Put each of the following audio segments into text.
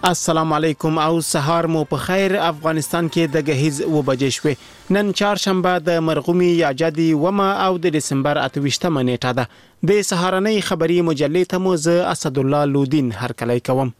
السلام علیکم او سهار مو په خیر. افغانستان کې د غهیز و بجې شوې. نن چهارشنبه د مرغومي یا جدي ومه او د دسمبر 28مه نیټه ده. د سهارنۍ خبري مجلې ته مو زه اسد الله لودین هرکلی کوم.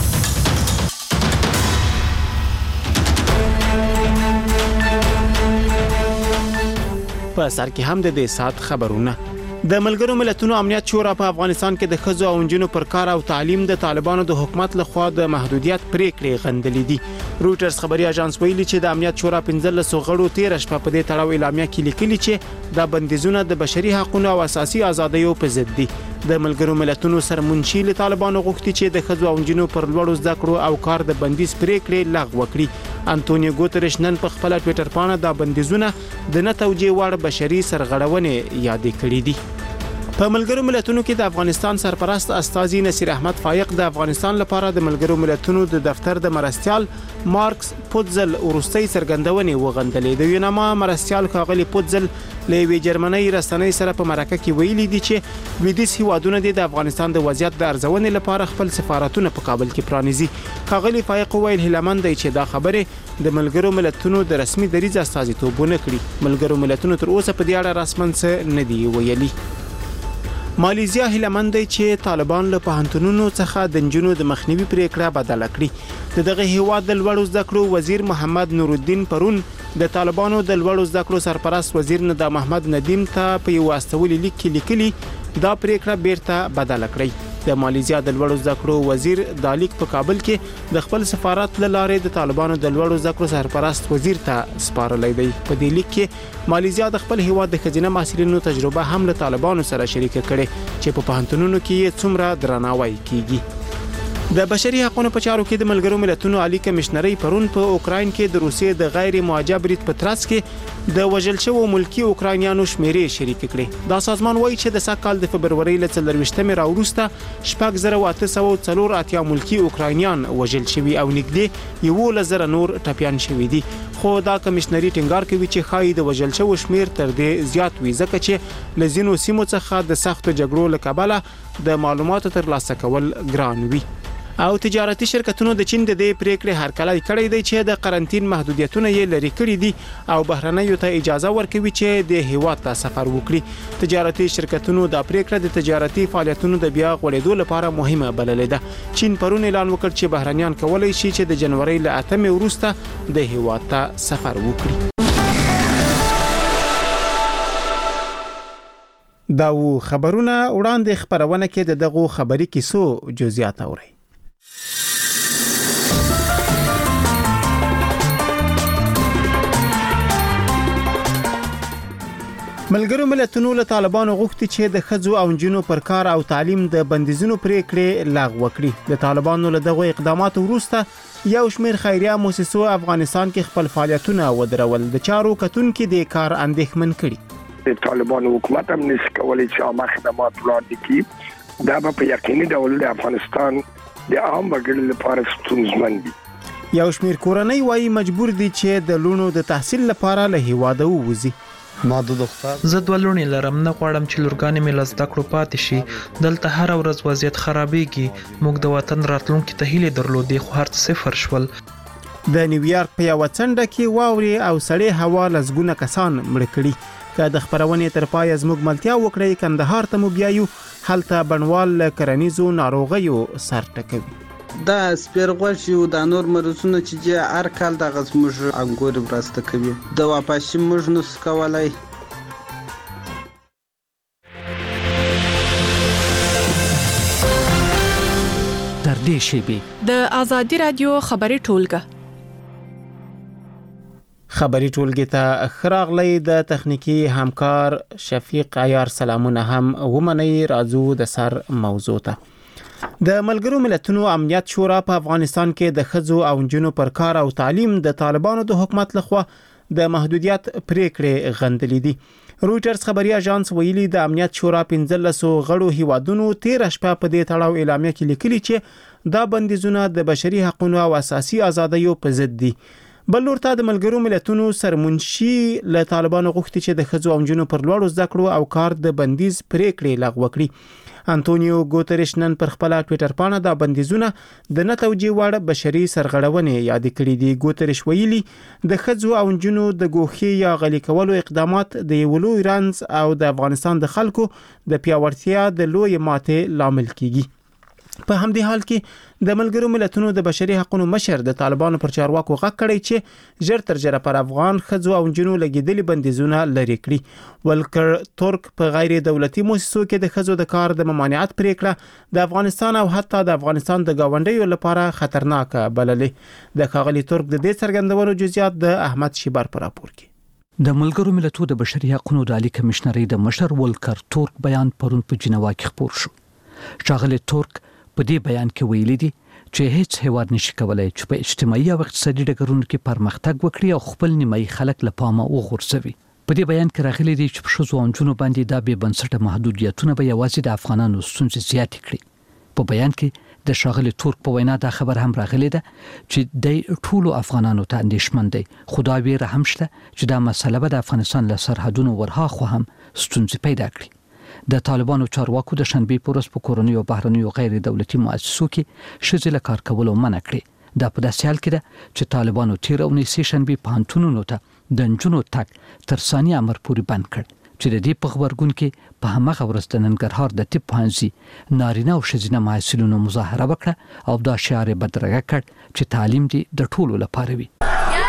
په سر کې هم د دې سات خبرونه. د ملګرو ملتونو امنیت شورا په افغانستان کې د ښځو او نجونو پر کار او تعلیم د طالبانو د حکومت لخوا د محدودیت پریکړې غندلې دي. روټرز خبري اژانس ویلي چې د امنیت شورا 15 غړو 13 شپه په دې تړاو اعلامیه کې لیکلي چې د بندیزونه د بشري حقوقو او اساسي ازادیو په ضد دي. د ملګرو ملتونو سرمنشي له طالبانو غوښتي چې د ښځو او نجونو پر لوړو زده کړو او کار د بندیز پریکړې لغوه کړي. انټونیو ګوتریش نن په خپل ټوئیټر باندې د بندیزونه د نه توجیه وړ بشري سرغړونې یاد کړې دي. په ملګرو ملتونو کې د افغانستان سرپرست استاذي نصیر احمد فایق د افغانستان لپاره د ملګرو ملتونو د دفتر د مرستيال مارکس پوتزل ورستۍ سرګندونې وغندلې. د یوناما مرستيال ښاغلي پوتزل له وی جرمني رسنۍ سره په مرکه کې ویلي دي چې لویدیځ هیوادونه د افغانستان د وضعیت د ارزونې لپاره خپل سفارتونه په کابل کې پرانیزي. ښاغلي فایق ویل هیلمن دی چې دا خبره د ملګرو ملتونو د رسمي دریځ استازیتوب نه کړي. ملګرو ملتونو تر اوسه په دې اړه رسمن څه نه دی ویلي. مالیزیا هیلمن دی چې طالبان له پوهنتونونو څخه د نجونو د مخنیوي پریکړه بدله کړي. دغه هیواد د لوړو زده کړو وزیر محمد نور الدین پرون د طالبانو د لوړو زده کړو سرپرست وزیر ندا محمد ندیم ته په یو استولي لیک کې لیکلي دا پریکړه بیرته بدله کړي. د مالیزیا د لوړو زده کړو وزیر د لیک په کابل کې د خپل سفارت له لارې د طالبانو د لوړو زده کړو سرپرست وزیر ته سپارلی دی. په دې لیک کې مالیزیا د خپل هیواد د خزینه محصلینو تجربه هم له طالبانو سره شریک کړي چې په پوهنتونونو کې څومره درناوی کیږي. د بشري حقوقو په چارو کې د ملګرو ملتونو عالی کمشنري پرون په اوکراین کې د روسیې د غیر معجب برید په ترڅ کې د وژل شوو ملکی اوکراینیانو شمیرې شریک کړي. دا سازمان وایي چې د سکهال د فبرवरी ل 24مې راوروسته 6884 ملکی اوکراینیان وژل شوي او نږدې 1000 نور ټپيان شوي دي. خو دا کمشنري ټینګار کوي چې خای د وژل شوو شمیر تر دې زیات وي ځکه چې لزینو سیمو څخه د سختو جګړو لکبله د معلوماتو ترلاسه کول ګران وي. او تجارتي شرکتونو د چین د دې پریکړې هرکلی کړی دی چې د قرنټین محدودیتونه یې لري کړی دي او بهرنیو ته اجازه ورکوي چې د هیواد ته سفر وکړي. تجارتي شرکتونو د پریکړه د تجارتي فعالیتونو د بیا غوړېدو لپاره مهمه بللې ده. چین پرون اعلان وکړ چې بهرنیان کولای شي چې د جنوري ل 8مې وروسته د هیواد ته سفر وکړي. دا و خبرونه وړاندې خبرونه کې د دغه خبري کیسو جزئیات اوري. ملګرو ملتونو له طالبانو غوښتي چې د ښځو او نجونو پر کار او تعلیم د بندیزونو پریکړې لغوه کړي. د طالبانو له دغه اقداماتو وروسته یو شمېر خیریه مؤسسو افغانستان کې خپل فعالیتونه ودرول. د چارو کتونکو د کار اندېښمن کړي. د طالبانو حکومت هم نشي کولای چې عامه خدمات وړاندې کړي. دا به په یقیني ډول د افغانستان د عام وګړو لپاره ستونزمن دي. یو شمېر کورنۍ وايي مجبور دي چې د لونو د تحصیل لپاره له هیواده ووځي. زه دوه لونی لرم، نه غواړم چې لورګانې مې له زده کړو پاتې شي. دلته هر ورځ وضعیت خرابېږي. موږ د وطن راتلونکي ته هیلې درلودې خو هر څه صفر شول. د نیویارک په یو څنډه کې واوري او سړې هوا لزګونه کسان مړ کړي. که د خبرونې تر پای زموږ ملتیا وکړي کندهار ته مو بیایو هلته بڼوال کرنیزو ناروغیو سر ټکوي. دا سپیرغوښ یو د نور مرزونه چې هر کال د غزموج انګور برسته کوي. د واپاسي موږ نو سکولای. در دې شیبي د ازادي رادیو خبري ټولګه خبري ټولګه ته خراغلی د تخنیکی همکار شفیق عیار سلامونه هم ومني. راځو د سر موضوع ته. د ملګرو ملتونو امنیت شورا په افغانستان کې د ښځو او نجونو پر کار او تعلیم د طالبانو د حکومت لخوا د محدودیت پریکړې غندلې دي. روټرز خبري اژانس ویلي د امنیت شورا 15 غړو هیوادونو 13 شپه په دې تړاو اعلامیه کې لیکلي چې دا بندیزونه د بشري حقوقو او اساسي ازادیو په ضد دي. بل ورته د ملګرو ملتونو سرمنشي له طالبانو غوښتي چې د ښځو او نجونو پر لوړو زده کړو او کار د بندیز پریکړې لغوه کړي. انټونیو ګوتریش نن پر خپل ټوئیټر باندې دا بندیزونه د نه توجیه وړ بشري سرغړونې یاد کړې دي. ګوتریش ویلي د ښځو او نجونو د ګوښې یا غلي کولو اقدامات د یو لوی رنځ او د افغانستان د خلکو د پیاوړتیا د لوی ماتې لامل کیږي. په همدې حال کې د ملګرو ملتونو د بشري حقوقو مشر د طالبانو پر چارواکو غږ کړی چې ژر تر ژره پر افغان ښځو او نجونو لګیدلي بندیزونه لري کړي. ولکر ترک په غیر دولتي مؤسسو کې د ښځو د کار د ممانعت پریکړه د افغانستان او حتی د افغانستان د گاونډیو لپاره خطرناک بللې. د ښاغلي ترک د دې څرګندونو جزئیات د احمد شیبر پر راپور کې. د ملګرو ملتونو د بشري حقوقو د عالی کمشنري د مشر ولکر ترک بیان پرون په جنیوا کې خپور شو. ښاغلي ترک په دې بیان کې ویلي دي چې هیڅ هیواد نشي کولای چې په اجتماعي او اقتصادي ډګرونو کې پرمختګ وکړي او خپل نیمایي خلک له پامه وغورځوي. په دې بیان کې راغلي دي چې په ښځو او نجونو باندې دا بې بنسټه محدودیتونه به یوازې د افغانانو ستونزې زیاتې کړي. په بیان کې د ښاغلي ترک په وینا دا خبر هم راغلی ده چې د ټولو افغانانو ته اندېښمن دي، خو دا ویره هم شته چې دا مسله به د افغانستان له سرحدونو ورهاخوا هم ستونزې پیدا کړي. د طالبانو چارواکو د شنبې په ورځ په کورنۍ او بهرنیو غیر دولتي مؤسسو کې ښځې له کار کولو منع کړې. دا په داسې حال کې ده چې طالبانو تیر اونۍ سه شنبې پوهنتونونو ته د نجونو تګ تر ثاني امر پورې بند کړ چې د دې په خبرګون کې په همغه ورځ د ننګرهار د طب پوهنځي نارینه او ښځینه محصلینو مظاهره وکړه او دا شعار یې بدرګه کړ چې تعلیم دې د ټولو لپاره وي.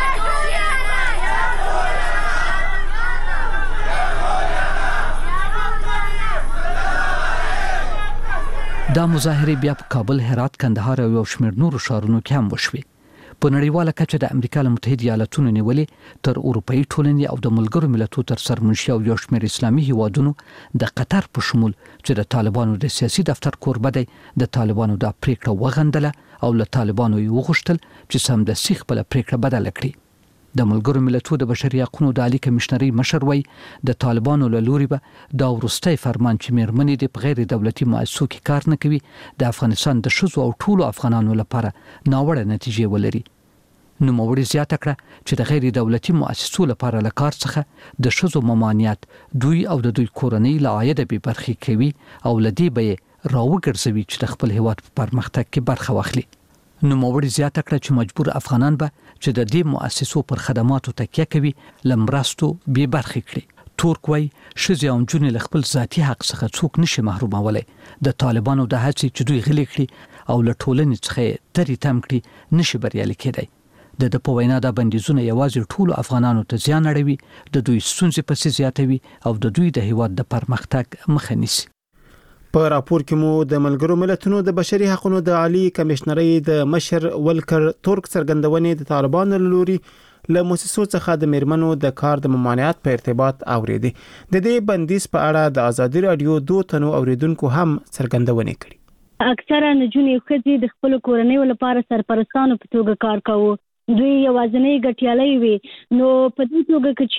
دا مظاهره بیا په کابل، هرات، کندهار او یو شمېر نورو ښارونو کې هم وشوې. په نړیواله کچه د امریکا له متحده ایالاتونو نیولې تر اروپאי ټولنې او د ملګرو ملتونو تر سرمنشي او یو شمېر اسلامي هیوادونو د قطر په شمول چې د طالبانو د سیاسي دفتر کوربه دی د طالبانو د پریکړه وغندله او له طالبانو یې وغوښتل چې سمدستي خپل پریکړه بدله کړي. د ملګرو ملتونو د بشري حقوقو د عالی کمشنري مشر وای د طالبانو له لوري به دا ورستۍ فرمان چې میرمنې د غیر دولتي مؤسسو کې کار نه کوي د افغانستان د ښځو او ټولو افغانانو لپاره ناوړه نتیجې ولري. نو موړي زیاته کړه چې د غیر دولتي مؤسسو لپاره له کار څخه د ښځو ممانعت دوی او د دوی کورنۍ له عاید به برخې کوي او لدی به راوګرځوي چې د خپل هیواد په پرمختګ کې برخه واخلي. نو موړي زیاته کړه چې مجبور افغانان به چې د دې مؤسسو پر خدماتو تکیه کوي لمرستو به برخې کړي. ترک وای ښځې او نجونې له خپل ذاتي حق څخه څوک نشي محرومولای. د طالبانو د هڅې چې دوی غلي کړي او له ټولنې څخه تری تم کړي نشي بریالي کېدای. د په وینا دا بندیزونه یوازې ټولو افغانانو ته زیان اړوي، د دوی ستونزې پسې زیاتوي او د دوی د هیواد د پرمختګ مخه نیسي. په راپور کې مو د ملګرو ملتونو د بشري حقوقو د عالی کمشنري د مشر ولکر ترک څرګندونې د طالبانو لوري له مؤسسو څخه د میرمنو د کار د ممانعت په ارتباط اوریدي. د دې بندیز په اړه د ازادي رادیو 2 تنو اوریدونکو هم څرګندونې کړي. اکثره نجونې ښځې د خپل کورنۍ لپاره سرپرستانو په توګه کار کوي. دوی یوازینی ګټیالي وي. نو په دې توګه کې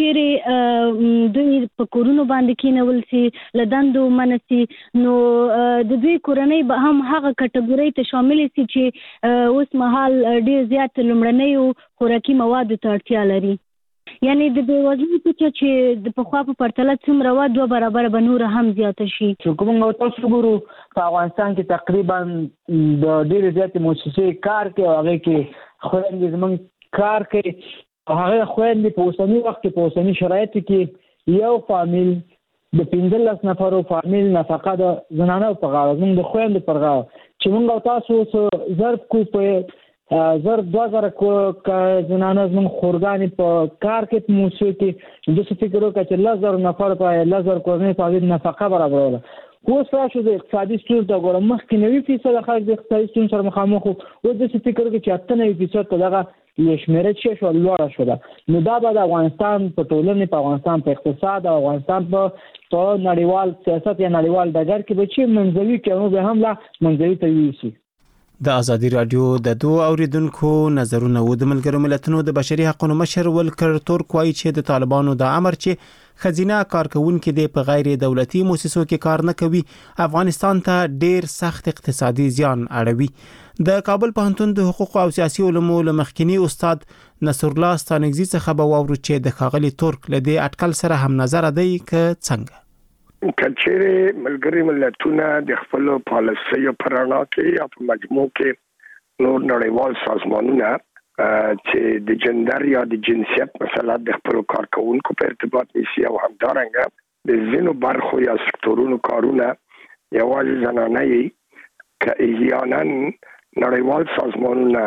چیرې دوی په کورونو باندې کېنول سي لدندو منسي نو د دوی کورنۍ به هم هغه کټګوري ته شامل سي چې اوس مهال ډیر زیات لمړنۍ خوراکي مواد ته اړتیا لري. یعنی د بیوزلۍ چې د پخوا په پرتله څومره و 2 برابر به نور هم زیات شي. کومه تاسو ګورو په افغانستان کې تقریبا د ډیر زیات مؤسسې کار کوي او هغه کې خويندې زمون کار کوي او هغه خويندې په اوسنی وخت کې په اوسنی شرایطو کې یو فامیل د 15 نفرو فامیل نفقه د زنانو په غاړه زموږ د خويندې پر غاړه چې موږ تاسو ضرب کو په 2000 کو زنانو زموږ خورګانی په کار کې په موسسو کې د څه فکر وکړي چې 1000 نفر په 1000 کورنۍ په نفقه برابروله. اوس راشو د اقتصادي ستونزو د ګورم مخکې 90% خلک د اقتصادي ستونزو سره مخامخ وو. اوس د څه فکر وکړي چې 98% دغه شمیره چې شو لوړه شو ده. نو دا به د افغانستان په ټولنې په افغانستان په اقتصاد او افغانستان په نړیوال سیاست یا نړیوال ډګر کې به چې منځوي کې به هم لا منځوي ته ویسي. د ازادي رادیو د 2 اوریدونکو نظرونه و. د ملګرو ملتونو د بشري حقوقو مشر ولکر ترک وایي چې د طالبانو د امر چې خزینه کارکونکو د په غیر دولتي مؤسسو کې کار نه کوي افغانستان ته ډیر سخت اقتصادي زیان اړوي. د کابل پوهنتون د حقوق او سیاسي علومو لمخکینی استاد نصر الله ستانګزي څخه به واورو چې د ښاغلي ترک لدی اټکل سره هم نظر دی ک څنګه. کچېره ملګری ملتونه د خپل پالیسیو پرانا کې یا په مجموع کې نور نړیوال سازمانونه چې د جندر یا د جنسیت مسله د خپل کارکونکو په ارتباط نیسي او همدارنګه د زینو برخو یا سکتورونو کارونه یوازې زنانه یې که احیانا نړیوال سازمانونه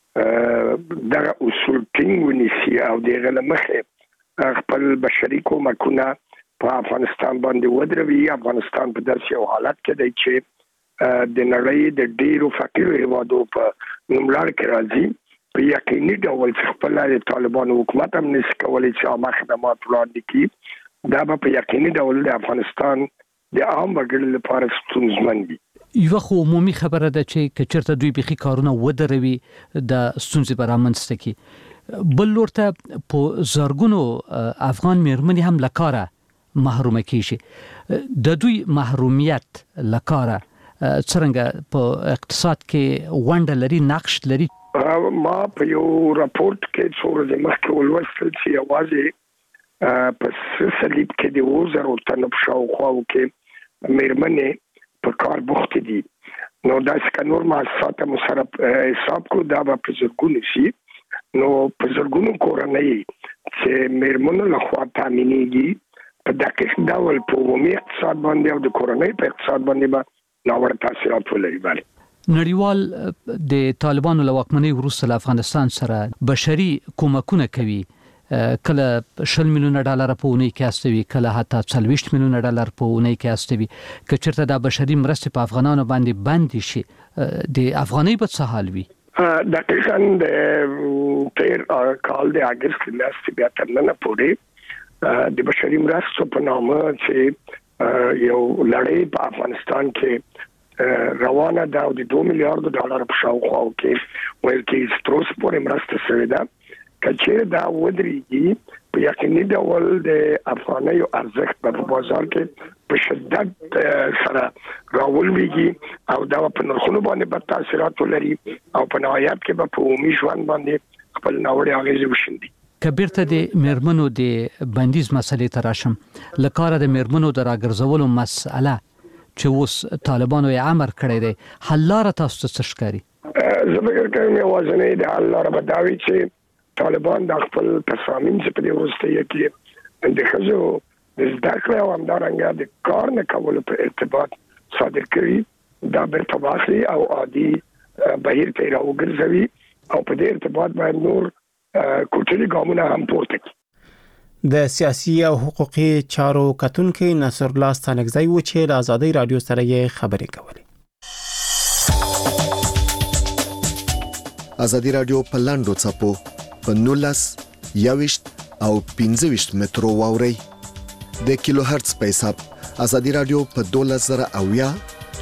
دغه اصول ټینګ ونیسي او دغه لمخه خپل بشري کومکونه په افغانستان باندې ودروي. افغانستان په داسې یو حالت کې دی چې د نړۍ د ډیرو فقیرو هیوادو په نوملړ کې راځي. په یقیني ډول خپل د طالبانو حکومت هم نشي کولی چې عامه خدمات وړاندې کړي. دا به په یقیني ډول د افغانستان د عام وګړو لپاره ستونزمن وي. یو خو عمومي خبره ده چې کچرته دوی بيخي کارونه ودروي د ستونزې برامنځته کی. بل لورته په زرګونو افغان میرمنې هم لکاره محرومه کیږي. د دوی محرومیت لکاره څنګه په اقتصاد کې ونډه لري، نقش لري؟ ما په یو راپورټ کې څو ورځې مخکې ولوستل چې یوازې په صلیب کې د 2000 تنو په شاوخوا کې میرمنې په کار بوخت دي. نو دا څنګه نور مؤسسات مصرف حساب کو دا په زرګونو شي. نو په زرګونو کورنۍ چې میرمنو له خوا تامینېږي په دقیق ډول په عمومي اقتصاد باندې او د کورنۍ په اقتصاد باندې به ناوړه تاثیرات ولري. نړیوال د طالبانو له واکمنۍ وروسته له افغانستان سره بشري کومکونه کوي. کله 10 میلیونه ډالر په اونۍ کې استوي، کله حتی 40 میلیونه ډالر په اونۍ کې استوي. که چېرته د بشري مرستې په افغانانو باندې بند شي د افغانۍ په څه حال وي؟ دقیقاً د تیر کال د اگست میاشتې بیا تر نن پورې د بشري مرستو په نامه چې یو لړۍ په افغانستان کې روانه ده او د 2 میلیارډ ډالر په شاوخوا کې ویل کې ستروس پورې مرسته شوې ده. کچې دا ودرېږي په یقیني ډول د افغانیو ارزښت په بازار کې په شدت سره راولويږي او دا په نرخونو باندې به تاثیرات ولري او په نهایت کې به په عمومي ژوند باندې خپل ناوړه اغېزې وشيندي. کبیرته د میرمنو د بندیز مسلې تراشم لکاره د میرمنو د راګرځولو مسأله چې اوس طالبانو یې امر کړی دی، حل لاره تاسو ته ښکاري؟ زه فکر کوم یوازینۍ د حل لاره به دا وي چې طالبان د خپل تصامیم چې په دې وروستیو کې د ښځو د زده کړې او همدارنګه د کار نه کولو په ارتباط صادر کړي دا بیرته واخلي او عادي بهیر ته راوګرځوي او په دې ارتباط باندې نور کوټلي ګامونه هم پورته کړي. د سیاسي او حقوقي چارو کتونکو نصر الله ستانکزی و چې د آزادۍ رادیو سره یې خبرې کولې. آزادۍ رادیو په لاندو چپو په 19 21 او 15 مترو واوري د کیلو هرتز په حساب. آزادۍ رادیو په 12000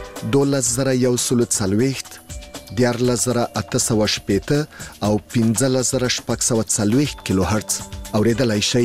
12140 14880 او 15640 کیلو هرتز اوریدلای شئ.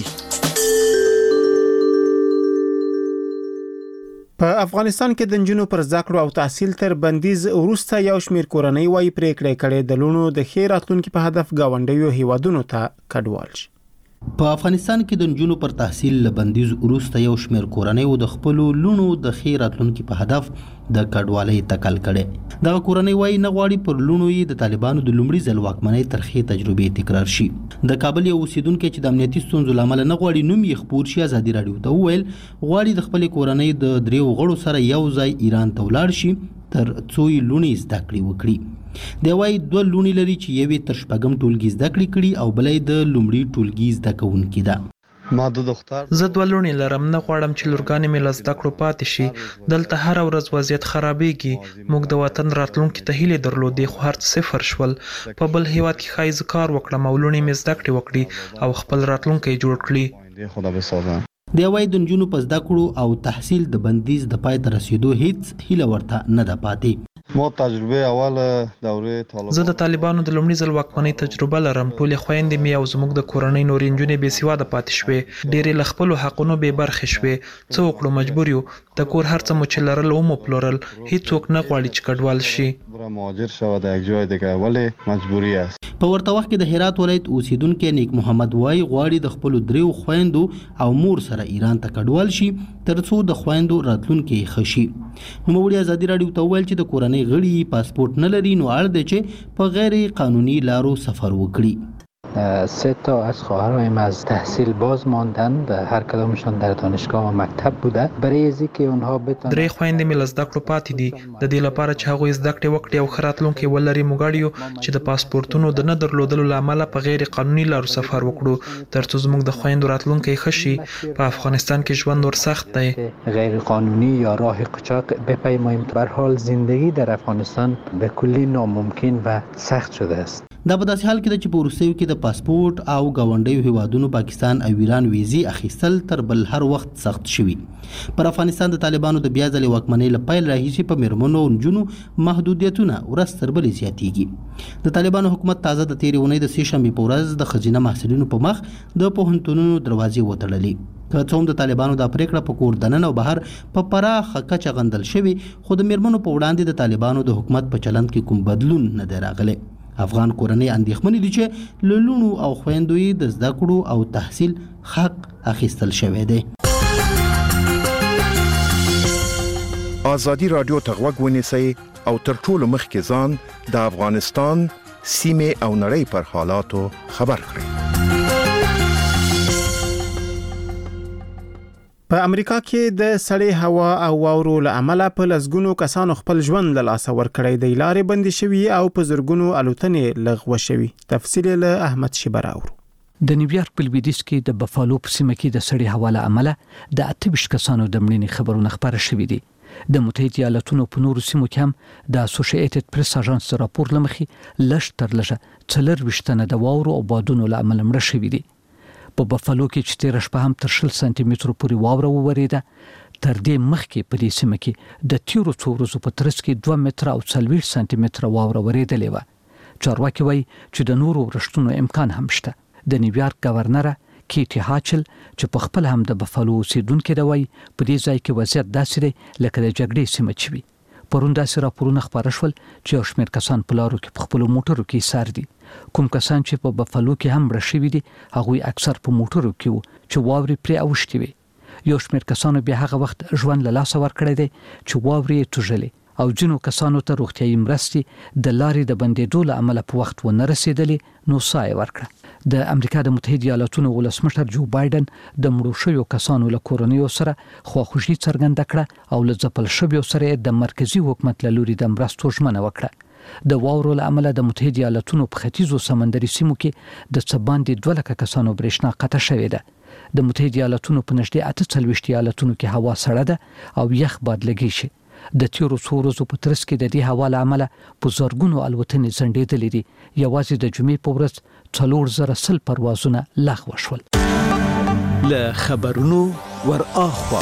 په افغانستان کې د نجونو پر زده کړو او تحصیل تر بندیز وروسته یو شمېر کورنۍ وايي پریکړې کړې د لونو د خیر راتلونکو په هدف گاونډیو هیوادونو ته کډوال شي. په افغانستان کې د نجونو پر تحصیل لبندیز وروسته یو شمېر کورنۍ د خپل لونو د خیر راتلونکو په هدف د کډوالۍ تکل کړي. دا کورنۍ وايي نه غواړي پر لونو یې د طالبانو د لومړي ځل واکمنۍ ترخې تجربې تکرار شي. د کابل یو اوسیدونکو چې د امنیتي ستونزو لامل نه غواړي نوم یې خپور شي آزادۍ رادیو ته وویل غواړي د خپل کورنۍ د دریو غړو سره یو ځای ایران ته ولاړ شي تر څو یې لونی زده کړې وکړي. دی وايي 2 لونی لري چې یوې تر شپږم ټولګي زده کړې کړي او بلې د لومړي ټولګي زده کوونکې ده. زه 2 لونی لرم، نه غواړم چې لورګانې مې له زده کړو پاتې شي. دلته هر ورځ وضعیت خرابېږي. موږ د وطن راتلونکي ته هیلې درلودې خو هر څه صفر شول. په بل هیواد کې ښایي کار وکړم او لونی مې زده کړې وکړي او خپل راتلونکی جوړ کړي. دی وايي د نجونو په زده کړو او تحصیل د بندیز د پای ته رسیدو هیڅ هیله ورته نه ده پاتې. زه د طالبانو د لومړي ځل واکمنۍ تجربه لرم. ټولې خويندې مې او زموږ د کورنۍ نورې نجونې بې سواده پاتې شوې. ډېرې له خپلو حقونو بې برخې شوې. څه وکړو، مجبور یو. د کور هر څه مو چې لرل ومو پلورل. هیڅوک نه غواړي چې کډوال شي. په ورته وخت کې د هرات ولایت اوسیدونکو نیک محمد وايي غواړي د خپل دریو خويندو او مور سره سره ایران ته کډوال شي ترڅو د خويندو راتلونکي خشي. نوموړي ازادي رادیو ته ویل چې د کورنۍ غړي پاسپورت نه لري نو اړ دی چې په غیر قانوني لارو سفر وکړي. 3 تا از خواهرهایم از تحصیل باز ماندند، هر کدامشان در دانشگاه و مکتب بوده. برای اینکه اونها بتونن درې خويندې مې له زده کړو پاتې دي. د دې لپاره چې هغوی زده کړې وکړي او ښه راتلونکی ولري، موږ اړ یو چې د پاسپورتونو د نه درلودلو له امله په غیر قانوني لارو سفر وکړو ترڅو زموږ د خويندو راتلونکی ښه شي. په افغانستان کې ژوند ور سخت دی. غیر قانونی یا راه قاچاق بپیماییم. به هر حال زندگی در افغانستان به کلی ناممکن و سخت شده است. دا په داسې حال کې ده چې په وروستیو کې د پاسپورت او ګاونډیو هیوادونو پاکستان او ایران ویزې اخیستل تر بل هر وخت سخت شوي. پر افغانستان د طالبانو د بیا ځلې واکمنۍ له پیل راهیسې په میرمنو او نجونو محدودیتونه ورځ تر بلې زیاتېږي. د طالبانو حکومت تازه د تېرې اونۍ د سې شنبې په ورځ د ښځینه محصلینو په مخ د پوهنتونونو دروازې وتړلې. که څه هم د طالبانو دا پریکړه په کور دننه او بهر په پراخه کچه غندل شوې، خو د میرمنو په وړاندې د طالبانو د حکومت په چلند کې کوم بدلون نه دی راغلی. افغان کورنۍ اندېښمنې دي چې له لوڼو او خویندو یې د زده کړو او تحصیل حق اخیستل شوی دی. ازادي رادیو ته غوږ ونیسئ او تر ټولو مخکې ځان د افغانستان سیمې او نړۍ پر حالاتو خبر کړئ. په امریکا کې د سړې هوا او واورو له امله په لسګونو کسانو خپل ژوند له لاسه ورکړی دی. لارې بندې شوي او په زرګونو الوتنې لغوه شوي. تفصیل له احمد شبر اورو. د نیویارک په لویدیځ کې د بفالو په سیمه کې د سړې هوا له امله د 28 کسانو د مړینې خبرونه خبره شوې دي. د متحده ایالاتونو په نورو سیمو کې هم د اسوسییټډ پریس اژانس راپور لمخې لږ تر لږه 24 تنه د واورو او بادونو له امله مړه شوي دي. په بفالو کې چې تیر شپه هم تر 60 سانتي مترو پورې واوره وورېده. تر دې مخکې په دې سیمه کې د تیرو څو ورځو په ترڅ کې 2 متره او 40 سانتي متره واوره ورېدلې وه. چارواکي وایي چې د نورو ورښتونو امکان هم شته. د نیویارک گورنر کیټي هاچل چې په خپل هم د بفالو اوسیدونکو دی وایي په دې ځای کې وضعیت داسې دی لکه د جګړې سیمه چې وي. پرون داسې راپورونه خپاره شول چې یو شمېر کسان په لارو کې په خپلو موټرو کې ایسار دي. کوم کسان چې په بفالو کې هم مړه شوي دي هغوی اکثر په موټرو کې وو چې واورې پرې اوښتې وي. یو شمېر کسانو بیا هغه وخت ژوند له لاسه ورکړی دی چې واورې یې توږلې او ځینو کسانو ته روغتیایي مرستې د لارې د بندېدو له امله په وخت ونه رسېدلې نو ساه یې ورکړه. د امریکا د متحده ایالاتونو ولسمشر جو بایدن د مړو شویو کسانو له کورنیو سره خواخوږي څرګنده کړه او له ځپل شویو سره د مرکزی حکومت له لوري د مرستو ژمنه وکړه. د واورو له امله د متحده ایالاتونو په ختیځو سمندري سیمو کې د څه باندې 2 لکه کسانو برېښنا قطع شوې ده. د متحده ایالاتونو په نږدې 48 ایالتونو کې هوا سړه ده او یخ باد لګی شي. د تیرو څو ورځو په ترڅ کې د دې هوا له امله په زرګونو الوتنې ځنډېدلې دي. یوازې د جمعې په ورځ 4010 پروازونه لغوه شول. له خبرونو ور اخوا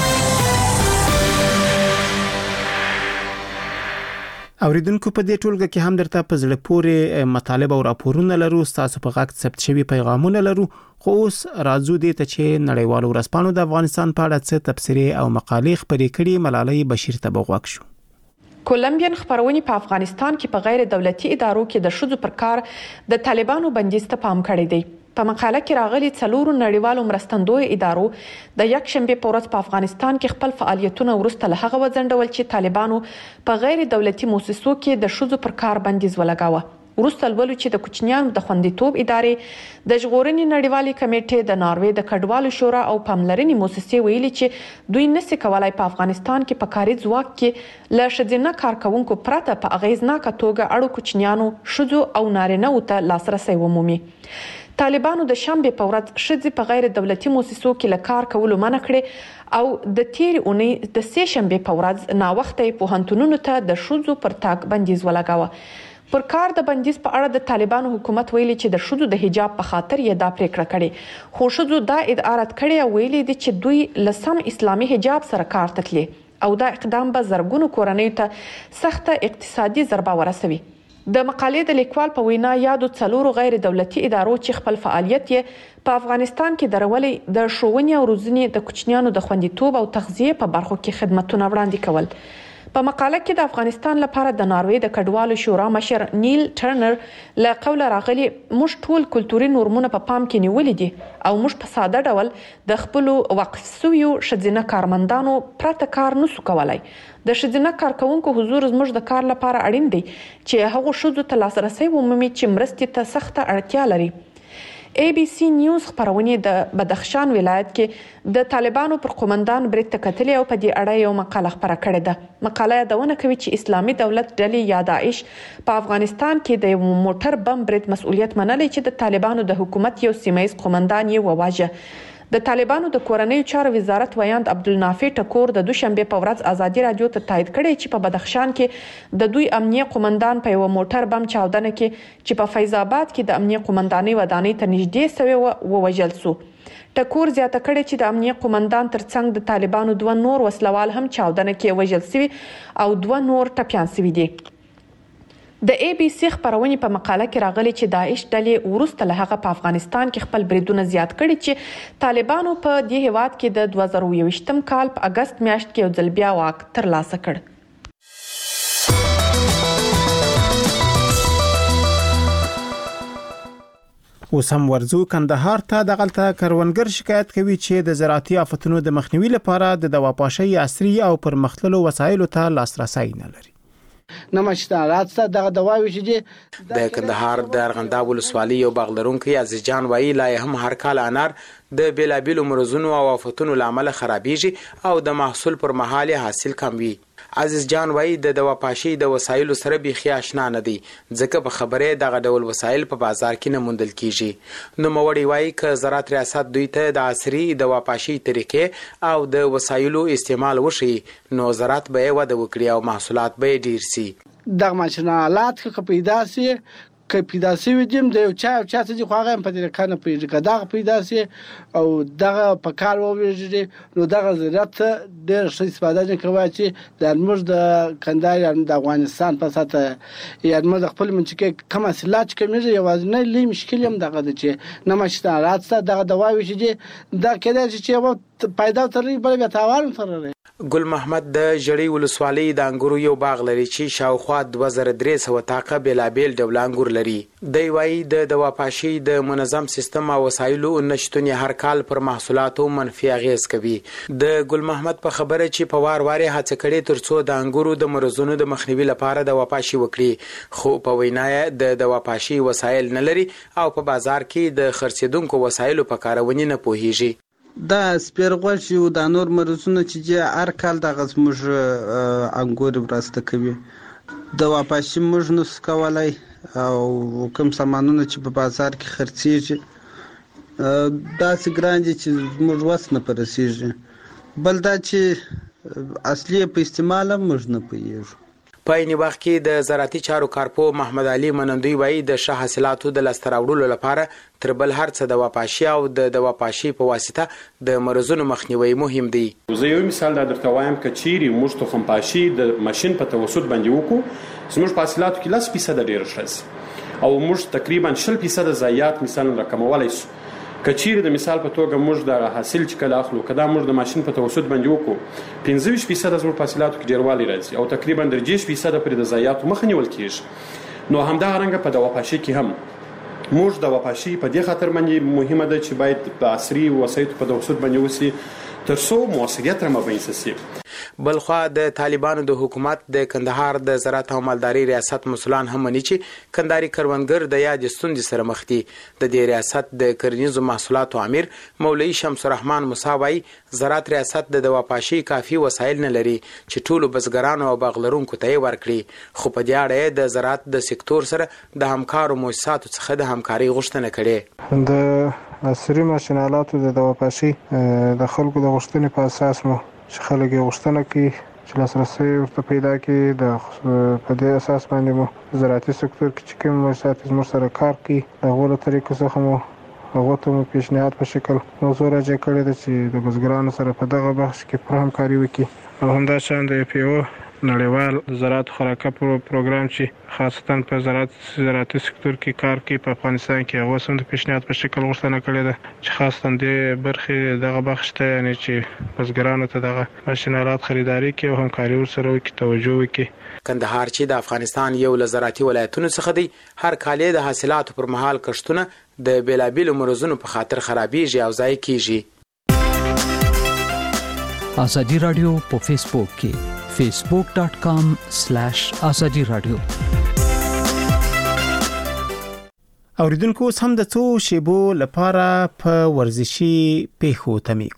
اوریدونکو په دې ټولګه کې هم درته په زړه پورې مطالب او راپورونه لرو. تاسو په غاښ ثبت شوی پیغامونه لرو. خو اوس راځو دې ته چې نړیوالو ورځپاڼو د افغانستان په اړه څه تبصرې او مقالې خپرې کړي. ملالۍ بشیر ته بغوښ شو. کولمبیان خبرونه په افغانستان کې په غیر دولتي ادارو کې د شذو پر کار د طالبانو بندیز ته پام کړی دی. په مقاله کې راغلي 4 نړیوالو مرستندوی ادارو د یک شنبه په ورځ په افغانستان کې خپل فعالیتونه ورسته له هغه وځنډول چې طالبانو په غیر دولتي مؤسسو کې د شذو پر کار بندیز ولګاوه. ورسته ولولو چې د کوچنیانو د خوندیتوب ادارې د ژغورنې نړیوالې کمیټې د ناروې د کډوالو شورا او پاملرنې مؤسسې ویلي چې دوی نسي کولای په افغانستان کې په کاري ځواک کې له ښځینه کارکونکو پرته په اغیزناکه توګه اړو کوچنیانو ښځو او نارینه‌وو ته لاسرسی ومومي. طالبانو د شنبه په ورځ ښځې په غیر دولتي مؤسسو کې له کار کولو منع کړې او د تیر اونۍ د سه شنبه په ورځ ناوخته پوهنتونونو ته د ښځو پر تاګ بندیز ولګاوه. پر کار د بندیز په اړه د طالبانو حکومت ویلي چې د ښځو د حجاب په خاطر یې دا پریکړه کړې، خو ښځو دا ادعا رد کړې او ویلي دي چې دوی له سم اسلامي حجاب سره کار ته تللي او دا اقدام به زرګونو کورنیو ته سخته اقتصادي ضربه ورسوي. د مقالې د لیکوال په وینا یادو 4 غیر دولتي ادارو چې خپل فعالیت یې په افغانستان کې درولې د ښوونې او روزنې د کوچنیانو د خوندیتوب او تغذیه په برخو کې خدماتونه وړاندې کول. په مقاله کې د افغانستان لپاره د ناروې د کډوالو شورا مشر نیل ټرنر له قوله راغلي موږ ټول کلتوري نورمونه په پام کې نیولې دي او موږ په ساده ډول د خپل وقف شویو ښځینه کارمندانو پرته کار نشو کولای. د ښځینه کارکونکو حضور زموږ د کار لپاره اړین دی چې هغه ښځو ته لاسرسي ومومي چې مرستې ته سخته اړتیا لري. ABC نیوز خبرونه د بدخشان ولایت کې د طالبانو پر قومندان برید تکتلې او په دې اړه یو مقاله خبره کړې ده. مقاله یادونه کوي چې اسلامي دولت ډلې یا داعش په افغانستان کې د یو موټر بم برید مسؤلیت منلی چې د طالبانو د حکومت یو سیمایي قومندان یې وواژه. د طالبانو د کورنۍ چارو وزارت ویاند عبدالنافع ټکور د دوشنبه په ورځ ازادي رادیو ته تایید کړی چې په بدخشان کې د دوی امنیه قومندان په یو موټر بم چاودنه کې چې په فیض آباد کې د امنیه قومندانۍ ودانۍ ته نږدې سوی ووژل شو. ټکور زیاته کړی چې د امنیه قومندان ترڅنګ د طالبانو 2 نور وسلوال هم چاودنه کې وژل شوي او 2 نور ټپیان شوي دي. د ABC خبرونه په مقاله کې راغلي چې داعش ډلې ورسته له هغه په افغانستان کې خپل بریدونه زیات کړي چې طالبانو په دې هیواد کې د 2021م کال په اگست میاشت کې یو ځل بیا واک ترلاسه کړ. اوس هم ورزو کندهار ته د غلطه کروندګر شکایت کوي چې د زراعتي آفتونو د مخنیوي لپاره د دواپاشۍ عصري او پرمختللو وسایلو ته لاسرسي نه لري. نمشته راځه دغه دواوی چې د کندهار د ارغنداب ولسوالۍ یو باغلرونکو عزیز جان وایي لا هم هر کال انار د بیلابیلو مرزونو او آفتونو لامل خرابېږي او د محصول پر مهال حاصل کم وي. عزیز جان وایي د دواپاشۍ د وسایلو سره بيخي آشنا نه دي ځکه په خبره دغه ډول وسایل په بازار کې نه موندل کیږي. نو موړی وایي ک زراعت ریاست دوی ته د عصري دواپاشۍ طریقې او د وسایلو استعمال وشي نو زراعت به وده وکړي او محصولات به ډیر شي. دغه ماشینالات که پیدا سي که پیدا سي ودیم د چا چې خو هغه په دې کنه پیدا دغه پیدا سي او دغه په کار وویږي نو دغه زراعت ډېر ښه استفاده کوي چې د موږ د کندهار د افغانستان په ساته یا موږ خپل منځکه کوم حاصلات کمیږي یوازې نه لې مشکل هم دغه چې نه مشته راځه دغه دواوی چې دا کېدای چې پیدا ترې بل بیا تاوان سره. ګل محمد د جړی ولسوالۍ د انګورو یو باغ لري چې شاوخوا 2300 تاقه بلابل ډول انګور لري. دی وایي د دواپاشۍ د منظم سیستم او وسایلو نشټون هر کال پر محصولاتو منفي اغیز کوي. د ګل محمد په خبره چې په وار هڅه کړي ترڅو د انګورو د مرزونو د مخنیوي لپاره دواپاشۍ وکړي خو په وینا د دواپاشۍ وسایل نه لري او په بازار کې د خرڅیدونکو وسایلو په کارونې نه پوهیږي. دا سپیرغوښ یو د نور مرزونه چې هر کال د غزموج انګور براسته کوي د واپاشي موږ نو سکولای او کوم سامانونه چې په بازار کې خرڅيږي دا سګران دي چې موږ وسنه پرسيږي بل دا چې اصلي په استعمال موږ نه پوهیږو. په این وخت کې د زراعتي چارو کارپو محمد علي منندوی وایي د ښه حاصلاتو د لاستراوړلو لپاره تر بل هر څه د دواپاشۍ او د دواپاشۍ په واسطه د مرزونو مخنیوي مهم دی. زه یو مثال درته وایم چې چیرې موږ تخم پاشي د ماشين په توسط باندې وکړو زموږ په حاصلاتو کې 10% ډیر شي او موږ تقریبا 10% ضایعات مثلا راکمولای شو. کچیر د مثال په توګه موږ د حاصل چې کله اخلو کدا موږ د ماشين په توسط باندې وکړو 15% زموږ حاصلاتو کې ډیروالی راځي او تقریبا 30% پر د ضایعاتو مخ نیول کیږي. نو همدا رنګ په دواپاشۍ کې هم موږ د دواپاشۍ په دې خاطر باندې مهمه ده چې باید په عصري وسایلو په توسط باندې وسی ترڅو موثریت را مبینه شي. بلخوا د طالبانو د حکومت د کندهار د زراعت او مالداري ریاست مسولان هم مني چې کندهاري کروندګر د یاد ستوندې سره مخ دي. د دې ریاست د کرنیزو محصولاتو امیر مولوی شمس الرحمن موساوي زراعت ریاست د دواپاشۍ کافي وسایل نه لري چې ټولو بزګرانو او باغلرونکو ته ورکړي خو په دې اړه د زراعت د سکتور سره د همکارو مؤسساتو څخه د همکاري غوښتنه کړې. د عصري ماشینالاتو د دواپاشۍ د خلکو د غوښتنې په اساس مو چې خلک یې غوښتنه کوي چې لاسرسي ورته پیدا کړي د په دې اساس باندې مو زراعتي سکتور کې چې کوم مؤسسات زموږ سره کار کوي د غوړو طریقو څخه مو هغه ته مو پیشنهاد په شکل موضوع راځي کړی چې د بزګرانو سره په دغه بحث کې پر همکاري وکړي او همدا شان د PO نړیوال زراعت خوراکه پروګرام چې خاصتا په زراعتي سکتور کې کار کوي په افغانستان کې هغه سم د پیشنهاد په شکل غوښتنه کړې ده چې خاصتا د برخې دغه بخش ته یعنی چې بزګرانو ته دغه ماشینالات خریداري کوي او همکاري ورسره وکړي توجه وکړي. کندهار چې د افغانستان یو له زراعتي ولایتونو څخه دی هر کال د حاصلاتو پر مهال کښتونه د بیلابیلو مرزونو په خاطر خرابېږي او ضایع کیږي. ازادي رادیو په فیسبوک کې facebook.com/azadi radio. اوریدونکو هم د څو شیبو لپاره په ورزشي پیښو تمیګو.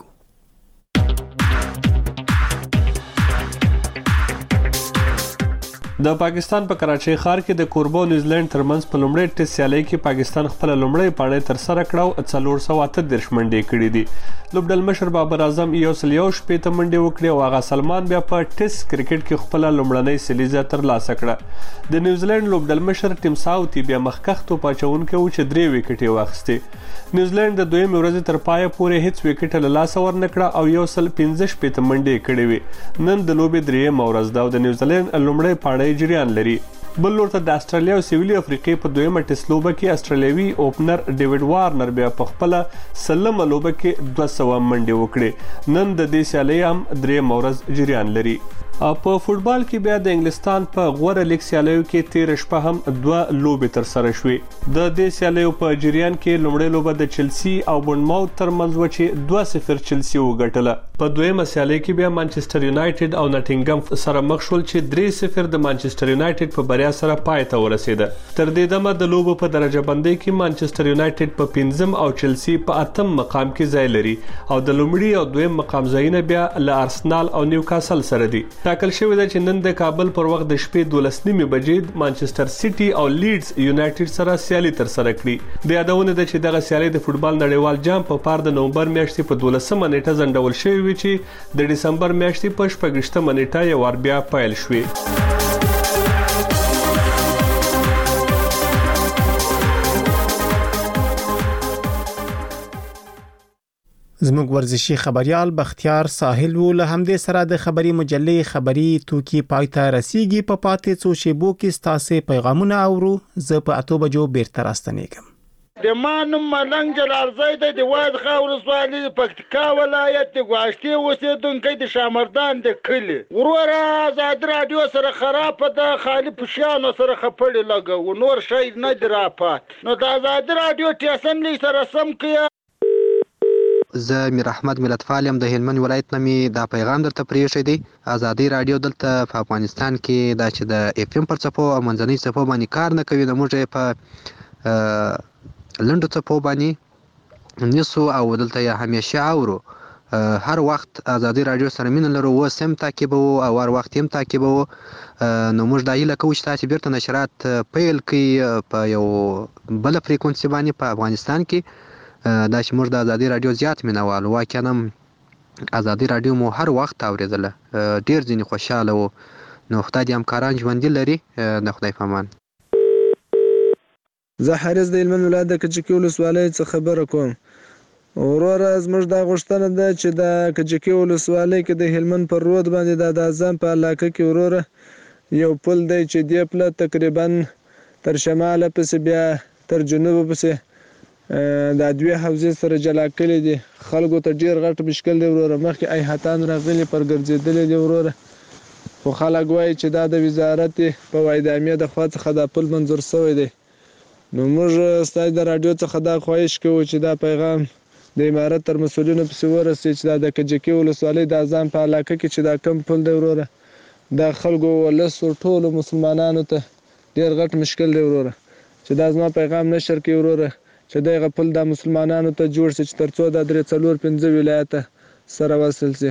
د پاکستان په کراچۍ ښار کې د کوربو نیوزیلند ترمنځ په لومړي ټیسټ سیالي کې پاکستان خپل لومړی پاڼه تر سره کړه او 438 منډې کړې دي. لوبډل مشر بابر اعظم یو شپېته منډې وکړې او هغه سلمان بیا په ټیسټ کرکټ کې خپل لومړنۍ سیلیزه ترلاسه کړه. د نیوزیلند لوبډل مشر ټیم ساوثي بیا مخکښ توپ اچونکی و چې 3 وکټې واخیستې. نیوزیلند د دویم ورځې تر پایه پورې هیڅ وکټ له لاسه ورنکړه او 115 منډې کړې وې. نن د لوبې درېیمه ورځ ده او د نیوزیلند لومړی پاڼه جریان لري. بل لورته د استرالیا او سویلي افریقې په دویمه ټیسټ لوبه کې استرالیوي اوپنر ډیوډ وارنر بیا په خپل سلمه لوبه کې 200 منډې وکړې. نن د دې سیالۍ هم درېیمه ورځ جریان لري. په فوټبال کې بیا د انګلستان په غوره لیګ سیالیو کې 13 شپه هم 2 لوبې تر سره شوې. د دې سیالیو په جریان کې لومړی لوبه د چلسی او بورنموث ترمنځ و چې 2-0 چلسی وګټله. په دویمه سیالۍ کې بیا مانچستر یونایټډ او ناټینګم سره مخ شول چې 3-0 د مانچستر یونایټډ په بریا سره پای ته ورسېده. تر دې دمه د لوبو په درجه بندۍ کې مانچستر یونایټډ په 5م او چلسی په 8م مقام کې ځای لري او د لومړي او دویم مقام ځایونه بیا له ارسنال او نیوکاسل سره دي. ټاکل شوی دی چې نن د کابل پر وخت د شپې 12:30 بجې مانچستر سیټي او لیډز یونایټډ سره سیالي تر سره کړي. د یادونه ده چې دغه سیالي د فوټبال نړیوال جام په پار د نومبر میاشتې په 12مه نیټه ځنډول شوی وي چې د دسمبر میاشتې په 14مه نیټه یو وار بیا پیل شوې. زموږ ورزشي خبريال بختیار ساحل و له همدې سره د خبري مجلې خبري توکي پایته رسیدي په پاتې څو شیبو کې ستاسو پیغامونه اورو. زه په 8 بجو بیرته راستنېږم. د مانم ملنګ جلال زید د واد خاور سوالي پکتیکا ولایت د غواشتي اوسیدونکو د شامردان د کلی ورور آزاد رادیو سره خراب ده خالي پښانو سره خپړې لګو نور شي نه درافات نو د آزاد رادیو ټیسن لې سره سم کیا. زه میر احمد ملتفال یم د هلمند ولایت نامي دا پیغام درته پریښی دی. ازادي رادیو دلته په افغانستان کې دا چې د اف ام پر څپو او منځنۍ څپو باندې کار نه کوي. د موږ په لنډو څپو باندې نیسو او دلته یې همیشه اورو. هر وخت ازادي رادیو سره مینه لرو و سم تعقیبو او هر وخت هم تعقیبو. نو موږ دا هیله کوو چې تاسو بیرته نشرات پیل کړئ په یو بل فریکونسي باندې په افغانستان کې. دا چې موږ د ازادي رادیو زیات مینوالو واقعا ازادي رادیو مو هر وخت اوریدله ډیر ځینې خوشاله وو. نو خدای دې همکاران ژوندي لري. د خدای په امان. زه حارث د هلمند ولایت د کجکي ولسوالۍ څخه خبره کوم. وروره زموږ دا غوښتنه ده چې د کجکي ولسوالۍ کې د هلمند پر رود باندې د اعظم په علاقه کې وروره یو پل دی چې دی پل تقریبا تر شماله پسې بیا تر جنوب پسې دا دوی حوزې سره جلا کړي دي. خلکو ته ډیر غټ مشکل دی وروره. مخکې ایهاتان راغلي پر ګرځېدلي دي وروره خو خلک وایي چې دا د وزارت په وایدامې د خوا څخه دا پل منظور شوی دی. نو موږ ستاسو د رادیو څخه دا خواهش کوو چې دا پیغام د امارت تر مسؤلینو پسې ورسي چې دا د کجکي ولسوالۍ د اعظم په علاقه کې چې دا کم پل دی وروره دا خلکو ولس ټولو مسلمانانو ته ډیر غټ مشکل دی وروره چې دا زما پیغام نشر کړي وروره چې دغه پل د مسلمانانو ته جوړ شي چې ترڅو د 3-4-5 ولایته سره وصل شي.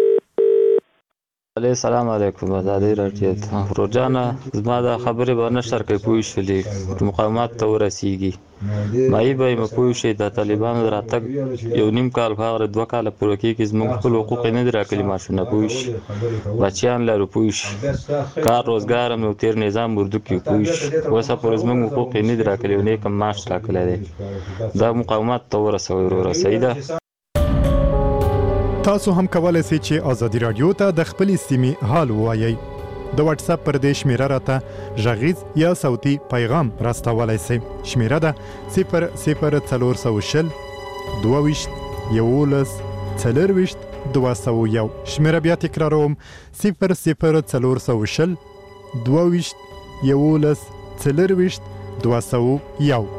السلام علیکم. ازادي رادیو روزانه زما د خبرې به نشر کوي پوه شولې مقامات ته ورسیږي. مای به مې پوه شي د طالبانو راتګ یو نیم کال هغه 2 کال پوره کېږي زموږ خپل حقوق نه درا کلی ماشونه پوه شي بچیان لرو پوه شي کار روزګار نو تیر نظام وردو کې پوه شي وسه پر زموږ حقوق نه درا کلی نه کوم معاش راکړل دي دا مقامات ته ورسېده. تاسو هم کولای شئ چې ازادي رادیو ته د خپل سیمې حال ووایي. د واتس اپ پر دې شمیره راته غږیز یا صوتي پیغام راستولای شئ. شمیره ده 00420 22 11 4 شمیره بیا تکراروم 00420 22 11 4 201.